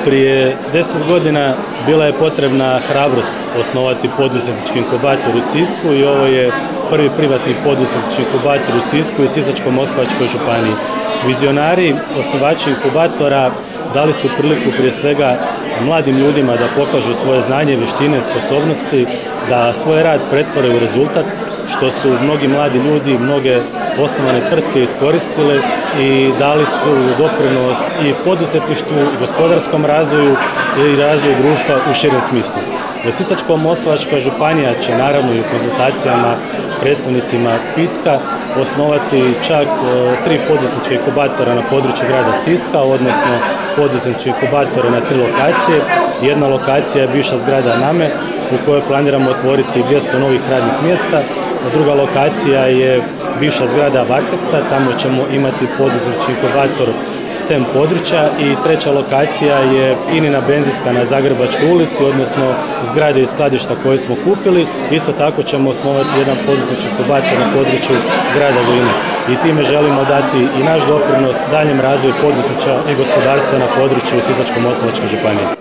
Prije 10 godina bila je potrebna hrabrost osnovati poduzetnički inkubator u Sisku i ovo je prvi privatni poduzetnički inkubator u Sisku i Sisačko-moslavačkoj županiji. Vizionari, osnovači inkubatora dali su priliku prije svega mladim ljudima da pokažu svoje znanje, vještine, sposobnosti, da svoj rad pretvore u rezultat, što su mnogi mladi ljudi, mnoge osnovane tvrtke iskoristile i dali su doprinos i poduzetništvu, i gospodarskom razvoju i razvoju društva u širem smislu. Sisačko-moslavačka županija će naravno i u konzultacijama s predstavnicima Piska osnovati čak 3 poduzetnička inkubatora na području grada Siska, odnosno poduzetnički inkubatori na 3 lokacije. Jedna lokacija je bivša zgrada NAME u kojoj planiramo otvoriti 200 novih radnih mjesta. Druga lokacija je bivša zgrada Varteksa, tamo ćemo imati poduzetnički inkubator STEM područja i treća lokacija je INA benzinska na Zagrebačkoj ulici, odnosno zgrade i skladišta koje smo kupili. Isto tako ćemo osnovati jedan poduzetnički inkubator na području grada Gline. I time želimo dati i naš doprinos daljem razvoju poduzetništva i gospodarstva na području Sisačko-moslavačke županije.